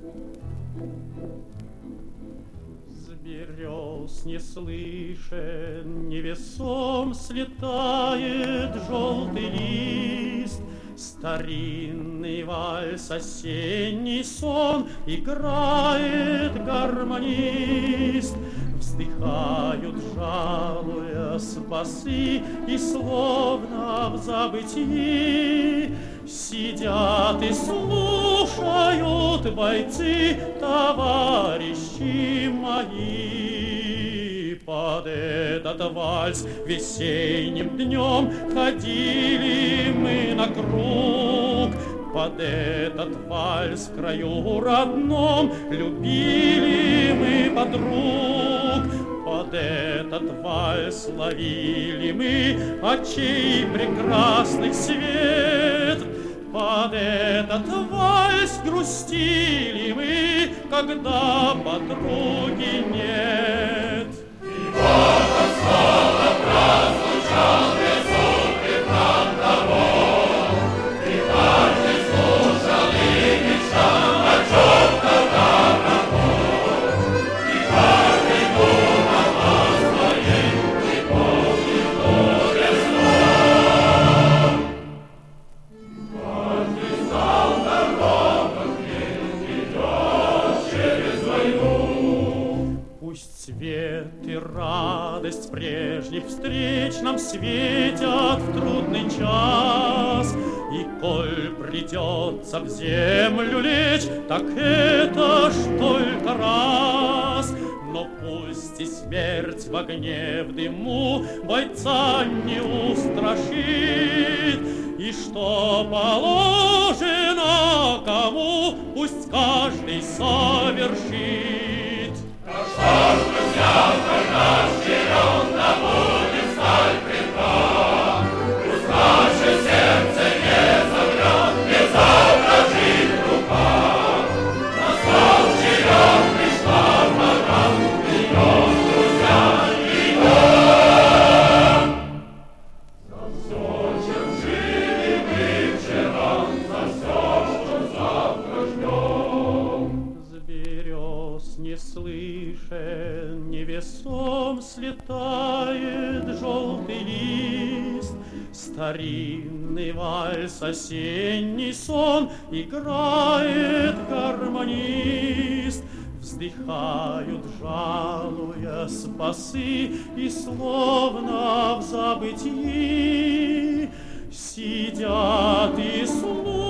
С берез не слышен, невесом слетает желтый лист. Старинный вальс, осенний сон играет гармонист. Вздыхают, жалуясь басы, и словно в забытии сидят и слушают бойцы, товарищи мои. Под этот вальс весенним днем ходили мы на круг. Под этот вальс в краю родном любили мы подруг. Под этот вальс ловили мы очей прекрасных свет. Под этот вальс грустили мы, когда подруги нет. И вот он снова прозвучал безумный план того. И каждый слушал и мечтал о чем-то давно. И каждый думал о своей любовной весной. Каждый знал дорогу, идет через войну. Пусть свет и радость прежних встреч нам светят в трудный час, и коль придется в землю лечь, так это ж только раз. Но пусть и смерть в огне, в дыму бойца не устрашит, и что положено кому, пусть каждый совершит. Что ж, друзья, наш черед, да будет сталь крепка. Пусть наше сердце не замрет, не задрожит рука. Настал черед, пришла пора, идем, друзья, идем. За все, чем жили мы вчера, за все, что завтра ждем. С берез не слышен, невесом слетает желтый лист. Старинный вальс, осенний сон играет гармонист. Вздыхают, жалуясь басы, и словно в забытии сидят и слушают